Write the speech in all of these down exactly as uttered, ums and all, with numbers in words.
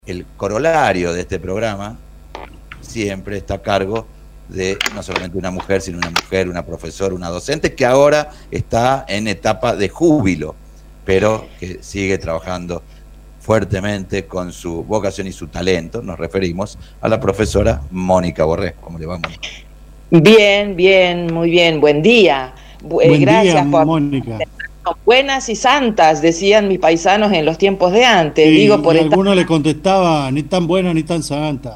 el corolario de este programa siempre está a cargo de no solamente una mujer, sino una mujer, una profesora, una docente, que ahora está en etapa de júbilo, pero que sigue trabajando fuertemente con su vocación y su talento. Nos referimos a la profesora Mónica Borré. ¿Cómo le va, Mónica? Bien, bien, muy bien. Buen día. Buen Gracias día, por... Mónica. Buenas y santas, decían mis paisanos en los tiempos de antes. Sí, Digo, por y esta... algunos le contestaban, ni tan buena ni tan santa.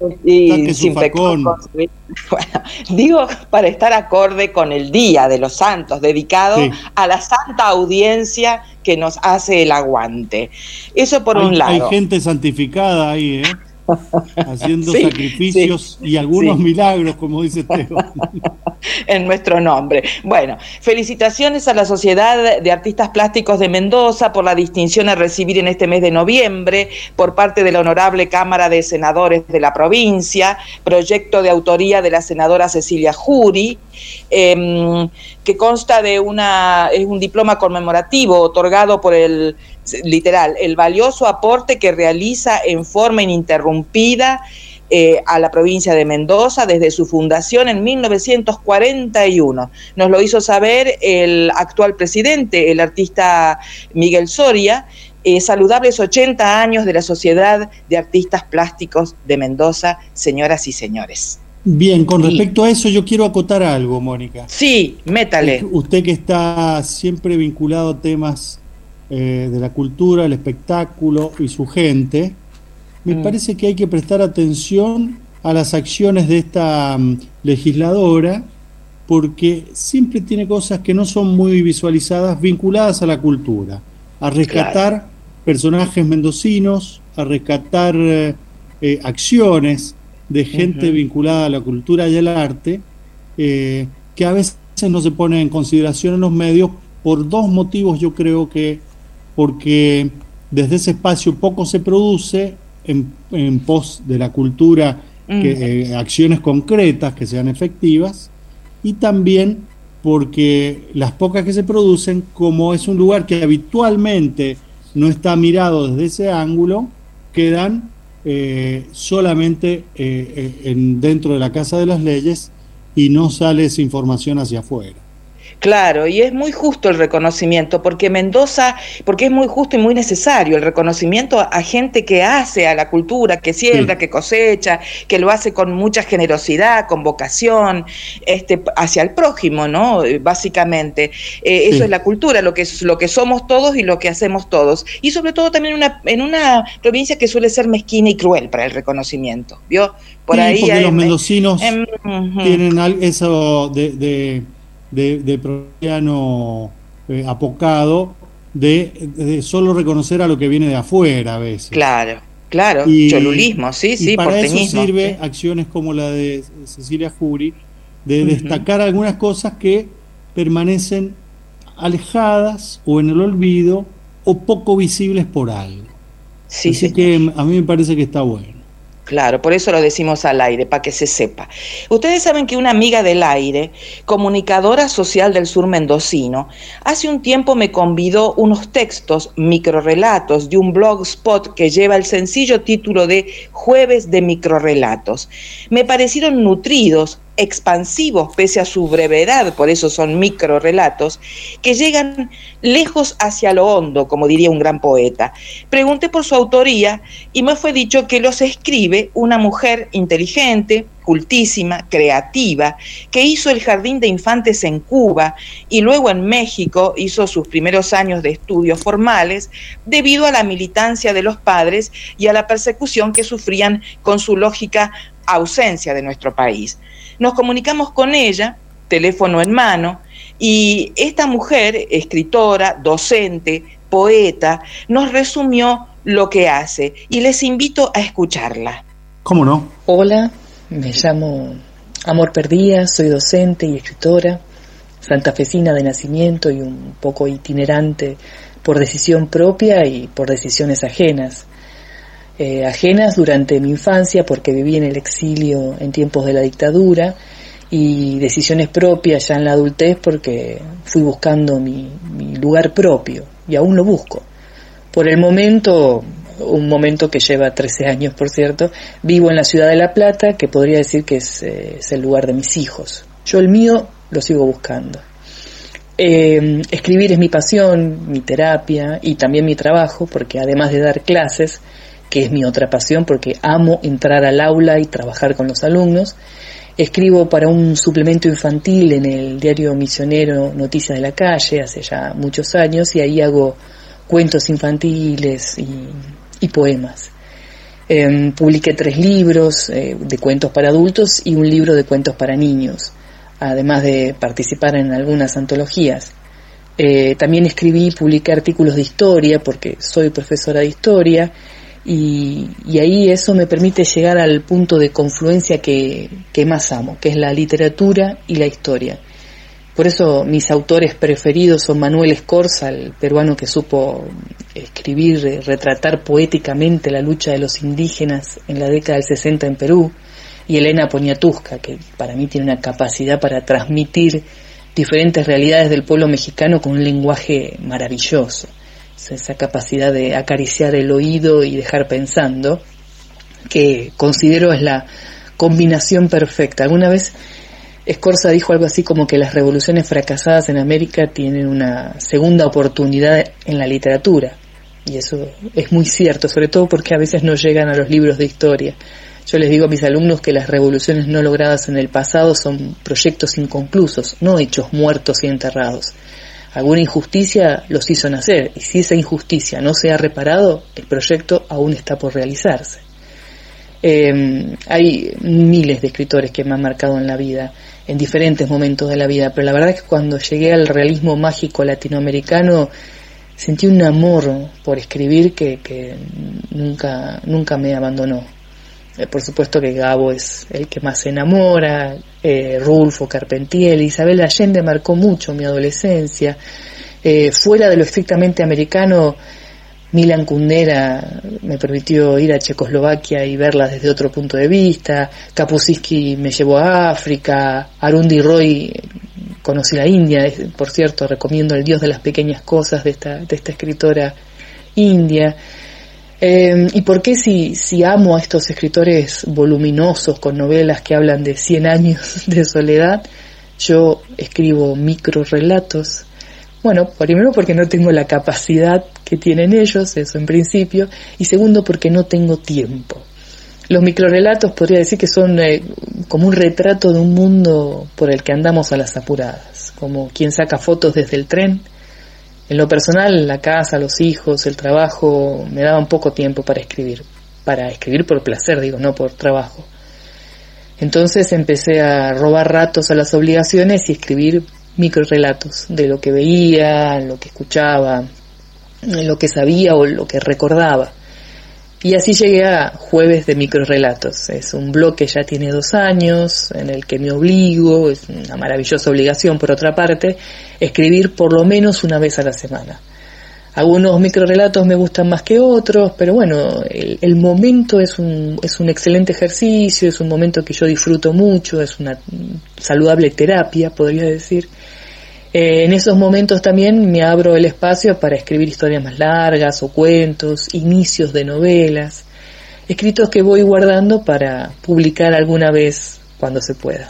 Y sin pecado, bueno, digo, para estar acorde con el Día de los Santos, dedicado sí. a la santa audiencia que nos hace el aguante. Eso por hay, un lado. Hay gente santificada ahí, ¿eh? Haciendo sí, sacrificios sí, y algunos sí. milagros, como dice Esteban. En nuestro nombre. Bueno, felicitaciones a la Sociedad de Artistas Plásticos de Mendoza por la distinción a recibir en este mes de noviembre por parte de la Honorable Cámara de Senadores de la provincia, proyecto de autoría de la senadora Cecilia Jury, eh, que consta de una, es un diploma conmemorativo otorgado por el, literal, el valioso aporte que realiza en forma ininterrumpida Eh, a la provincia de Mendoza desde su fundación en mil novecientos cuarenta y uno. Nos lo hizo saber el actual presidente, el artista Miguel Soria. Eh, saludables ochenta años de la Sociedad de Artistas Plásticos de Mendoza, señoras y señores. Bien, con respecto y... a eso yo quiero acotar algo, Mónica. Sí, métale. Usted que está siempre vinculado a temas eh, de la cultura, el espectáculo y su gente, me mm. parece que hay que prestar atención a las acciones de esta um, legisladora, porque siempre tiene cosas que no son muy visualizadas vinculadas a la cultura, a rescatar claro. personajes mendocinos, a rescatar eh, eh, acciones de gente uh-huh. vinculada a la cultura y al arte, eh, que a veces no se ponen en consideración en los medios por dos motivos. Yo creo que porque desde ese espacio poco se produce En, en pos de la cultura, que, eh, acciones concretas que sean efectivas, y también porque las pocas que se producen, como es un lugar que habitualmente no está mirado desde ese ángulo, quedan eh, solamente eh, en, dentro de la Casa de las Leyes y no sale esa información hacia afuera. Claro, y es muy justo el reconocimiento, porque Mendoza, porque es muy justo y muy necesario el reconocimiento a gente que hace a la cultura, que siembra, sí. que cosecha, que lo hace con mucha generosidad, con vocación, este, hacia el prójimo, ¿no? Básicamente, eh, eso sí. es la cultura, lo que es lo que somos todos y lo que hacemos todos, y sobre todo también una, en una provincia que suele ser mezquina y cruel para el reconocimiento, ¿vio? Por sí, ahí porque hay, los mendocinos en, uh-huh. tienen eso de, de de, de provinciano eh, apocado, de, de solo reconocer a lo que viene de afuera a veces. Claro, claro, y, cholulismo, sí, y sí, para porteñismo. eso sirve ¿sí? acciones como la de Cecilia Jury, de uh-huh. destacar algunas cosas que permanecen alejadas o en el olvido o poco visibles por algo. Sí, Así señor. que a mí me parece que está bueno. Claro, por eso lo decimos al aire, para que se sepa. Ustedes saben que una amiga del aire, comunicadora social del sur mendocino, hace un tiempo me convidó unos textos, microrelatos, de un blogspot que lleva el sencillo título de Jueves de Microrelatos. Me parecieron nutridos, expansivos pese a su brevedad, por eso son microrelatos, que llegan lejos hacia lo hondo, como diría un gran poeta. Pregunté por su autoría y me fue dicho que los escribe una mujer inteligente, cultísima, creativa, que hizo el jardín de infantes en Cuba y luego en México hizo sus primeros años de estudios formales debido a la militancia de los padres y a la persecución que sufrían con su lógica ausencia de nuestro país. Nos comunicamos con ella, teléfono en mano, y esta mujer, escritora, docente, poeta, nos resumió lo que hace y les invito a escucharla. ¿Cómo no? Hola, me llamo Amor Perdía, soy docente y escritora, santafesina de nacimiento y un poco itinerante por decisión propia y por decisiones ajenas. Eh, ajenas durante mi infancia porque viví en el exilio en tiempos de la dictadura, y decisiones propias ya en la adultez porque fui buscando mi, mi lugar propio y aún lo busco. Por el momento un momento que lleva trece años, por cierto. Vivo en la ciudad de La Plata, que podría decir que es, eh, es el lugar de mis hijos. Yo el mío lo sigo buscando. Eh, escribir es mi pasión, mi terapia y también mi trabajo, porque además de dar clases, que es mi otra pasión, porque amo entrar al aula y trabajar con los alumnos, escribo para un suplemento infantil en el diario misionero Noticias de la Calle hace ya muchos años, y ahí hago cuentos infantiles y, y poemas. Eh, publiqué tres libros eh, de cuentos para adultos y un libro de cuentos para niños, además de participar en algunas antologías. Eh, también escribí y publiqué artículos de historia, porque soy profesora de historia, y, y ahí eso me permite llegar al punto de confluencia que, que más amo, que es la literatura y la historia. Por eso mis autores preferidos son Manuel Escorza, el peruano que supo escribir, retratar poéticamente la lucha de los indígenas en la década del sesenta en Perú, y Elena Poniatowska, que para mí tiene una capacidad para transmitir diferentes realidades del pueblo mexicano con un lenguaje maravilloso. Esa capacidad de acariciar el oído y dejar pensando, que considero es la combinación perfecta. Alguna vez Escorza dijo algo así como que las revoluciones fracasadas en América tienen una segunda oportunidad en la literatura, y eso es muy cierto, sobre todo porque a veces no llegan a los libros de historia. Yo les digo a mis alumnos que las revoluciones no logradas en el pasado son proyectos inconclusos, no hechos muertos y enterrados. Alguna injusticia los hizo nacer, y si esa injusticia no se ha reparado, el proyecto aún está por realizarse. Eh, hay miles de escritores que me han marcado en la vida, en diferentes momentos de la vida, pero la verdad es que cuando llegué al realismo mágico latinoamericano sentí un amor por escribir que, que nunca, nunca me abandonó. Eh, por supuesto que Gabo es el que más se enamora, eh, Rulfo, Carpentier, Isabel Allende marcó mucho mi adolescencia. Eh, fuera de lo estrictamente americano, Milan Kundera me permitió ir a Checoslovaquia y verla desde otro punto de vista. Kapuscinski me llevó a África. Arundi Roy, conocí la India, por cierto, recomiendo El Dios de las pequeñas cosas de esta, de esta escritora india. Eh, ¿Y por qué si, si amo a estos escritores voluminosos con novelas que hablan de cien años de soledad, yo escribo microrelatos? Bueno, primero porque no tengo la capacidad que tienen ellos, eso en principio, y segundo porque no tengo tiempo. Los microrelatos podría decir que son eh, como un retrato de un mundo por el que andamos a las apuradas, como quien saca fotos desde el tren. En lo personal, la casa, los hijos, el trabajo, me daban poco tiempo para escribir, para escribir por placer, digo, no por trabajo. Entonces empecé a robar ratos a las obligaciones y escribir microrelatos de lo que veía, lo que escuchaba, lo que sabía o lo que recordaba. Y así llegué a Jueves de Microrelatos. Es un blog que ya tiene dos años, en el que me obligo, es una maravillosa obligación por otra parte, escribir por lo menos una vez a la semana. Algunos microrelatos me gustan más que otros, pero bueno, el, el momento es un, es un excelente ejercicio, es un momento que yo disfruto mucho, es una saludable terapia, podría decir. Eh, en esos momentos también me abro el espacio para escribir historias más largas o cuentos, inicios de novelas, escritos que voy guardando para publicar alguna vez cuando se pueda.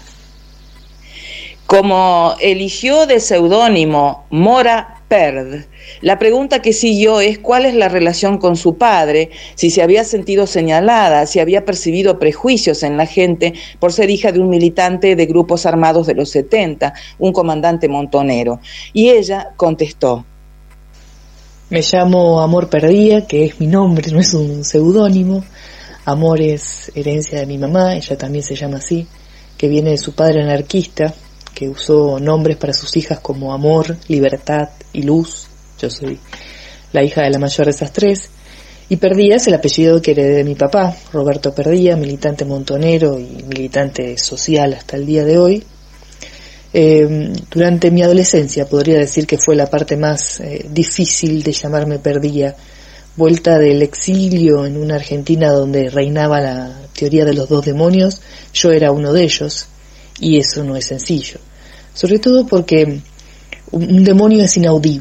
Como eligió de seudónimo Mora Perd, la pregunta que siguió es cuál es la relación con su padre, si se había sentido señalada, si había percibido prejuicios en la gente por ser hija de un militante de grupos armados de los setenta, un comandante montonero. Y ella contestó: me llamo Amor Perdía, que es mi nombre, no es un seudónimo. Amor es herencia de mi mamá, ella también se llama así, que viene de su padre anarquista, que usó nombres para sus hijas como Amor, Libertad y Luz. Yo soy la hija de la mayor de esas tres. Y Perdía es el apellido que heredé de mi papá, Roberto Perdía, militante montonero y militante social hasta el día de hoy. Eh, durante mi adolescencia podría decir que fue la parte más eh, difícil de llamarme Perdía. Vuelta del exilio en una Argentina donde reinaba la teoría de los dos demonios, yo era uno de ellos, y eso no es sencillo. Sobre todo porque un demonio es inaudible.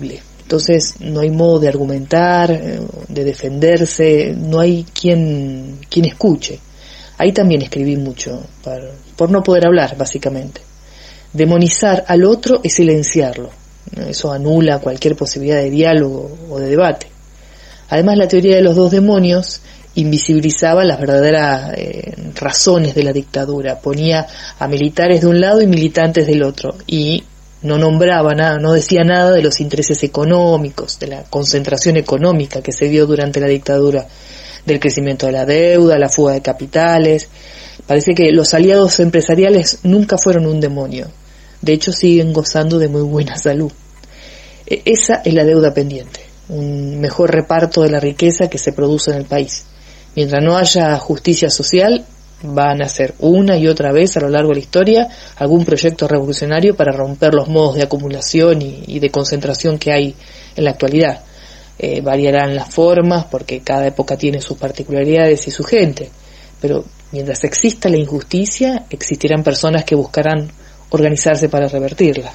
Entonces no hay modo de argumentar, de defenderse, no hay quien, quien escuche. Ahí también escribí mucho, por, por no poder hablar, básicamente. Demonizar al otro es silenciarlo. Eso anula cualquier posibilidad de diálogo o de debate. Además, la teoría de los dos demonios invisibilizaba las verdaderas eh, razones de la dictadura. Ponía a militares de un lado y militantes del otro. Y no nombraba nada, no decía nada de los intereses económicos, de la concentración económica que se dio durante la dictadura, del crecimiento de la deuda, la fuga de capitales. Parece que los aliados empresariales nunca fueron un demonio. De hecho, siguen gozando de muy buena salud. Esa es la deuda pendiente, un mejor reparto de la riqueza que se produce en el país. Mientras no haya justicia social, van a hacer una y otra vez a lo largo de la historia algún proyecto revolucionario para romper los modos de acumulación y, y de concentración que hay en la actualidad. Eh, variarán las formas porque cada época tiene sus particularidades y su gente, pero mientras exista la injusticia, existirán personas que buscarán organizarse para revertirla.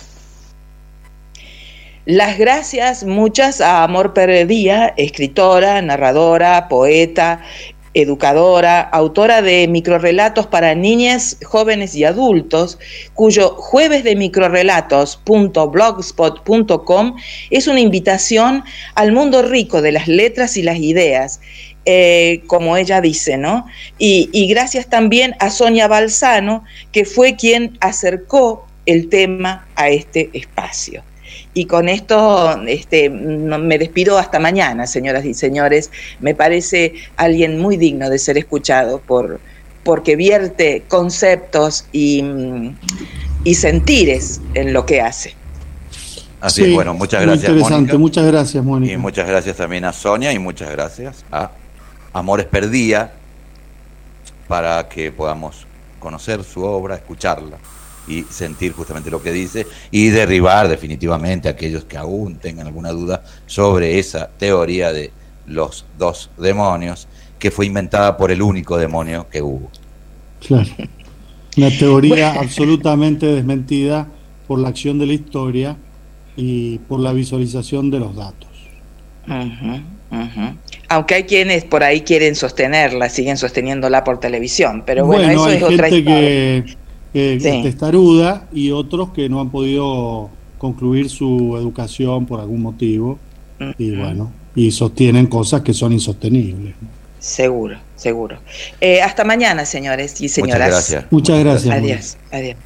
Las gracias muchas a Amor Perdía, escritora, narradora, poeta, educadora, autora de microrrelatos para niñas, jóvenes y adultos, cuyo jueves de microrrelatos punto blogspot punto com es una invitación al mundo rico de las letras y las ideas, eh, como ella dice, ¿no? Y, y gracias también a Sonia Balzano, que fue quien acercó el tema a este espacio. Y con esto este, me despido hasta mañana, señoras y señores. Me parece alguien muy digno de ser escuchado por, porque vierte conceptos y, y sentires en lo que hace. Así es, sí, bueno, muchas gracias, interesante, Mónica. Muchas gracias, Mónica. Y muchas gracias también a Sonia y muchas gracias a Amores Perdía para que podamos conocer su obra, escucharla y sentir justamente lo que dice y derribar definitivamente a aquellos que aún tengan alguna duda sobre esa teoría de los dos demonios que fue inventada por el único demonio que hubo. Claro, una teoría absolutamente desmentida por la acción de la historia y por la visualización de los datos. Uh-huh, uh-huh. Aunque hay quienes por ahí quieren sostenerla, siguen sosteniéndola por televisión, pero bueno, bueno eso hay es otra gente historia. que Eh, Sí. testaruda y otros que no han podido concluir su educación por algún motivo uh-huh. y bueno, y sostienen cosas que son insostenibles. Seguro, seguro. Eh, hasta mañana, señores y señoras. Muchas gracias. Muchas gracias. Adiós, adiós.